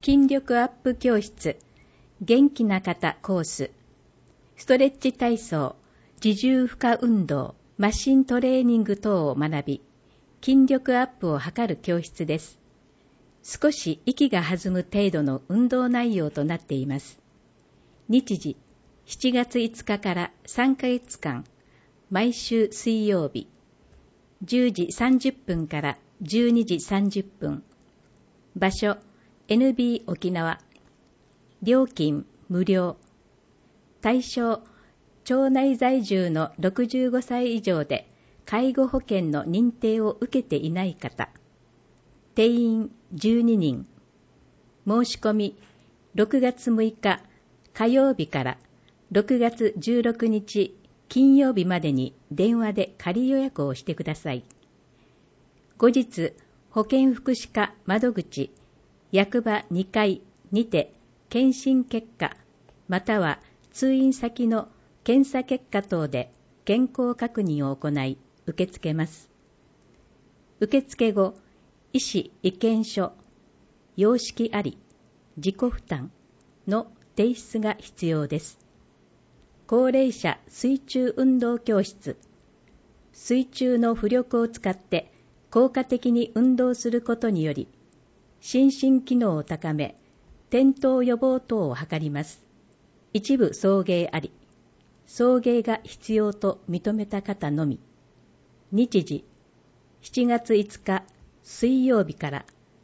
筋力アップ教室、元気な方コース、ストレッチ体操、自重負荷運動、マシントレーニング等を学び、筋力アップを図る教室です。少し息が弾む程度の運動内容となっています。日時、7月5日から3ヶ月間、毎週水曜日、10時30分から12時30分。場所、NB 沖縄。料金、無料。対象、町内在住の65歳以上で介護保険の認定を受けていない方。定員12人。申し込み、6月6日火曜日から6月16日金曜日までに電話で仮予約をしてください。後日、保健福祉課窓口、役場2階にて検診結果、または通院先の検査結果等で健康確認を行い、受け付けます。受付後、医師意見書、様式あり、自己負担の提出が必要です。高齢者水中運動教室。水中の浮力を使って効果的に運動することにより、心身機能を高め、転倒予防等を図ります。一部送迎あり、送迎が必要と認めた方のみ。日時、7月5日水曜日から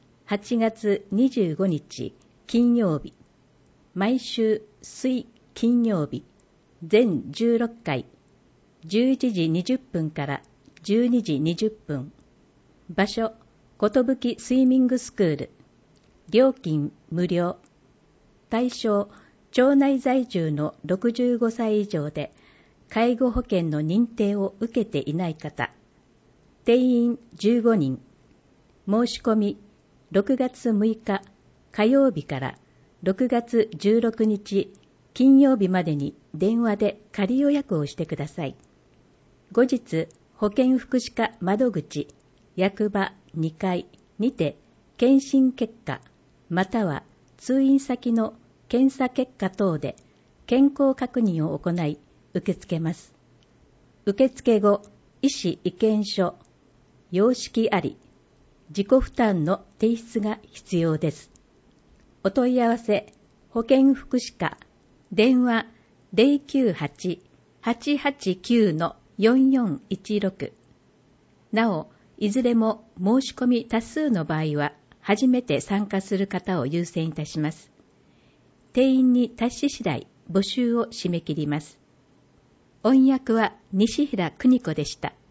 8月25日金曜日、毎週水金曜日、全16回、11時20分から12時20分。場所、ことぶきスイミングスクール。料金無料。対象、町内在住の65歳以上で介護保険の認定を受けていない方。定員15人。申し込み、6月6日火曜日から6月16日金曜日までに電話で仮予約をしてください。後日、保健福祉課窓口、役場2階にて検診結果、または通院先の検査結果等で健康確認を行い、受け付けます。受付後、医師意見書、様式あり、自己負担の提出が必要です。お問い合わせ、保健福祉課、電話 098-889-4416。なお、いずれも申し込み多数の場合は、初めて参加する方を優先いたします。定員に達し次第、募集を締め切ります。音訳は西平邦子でした。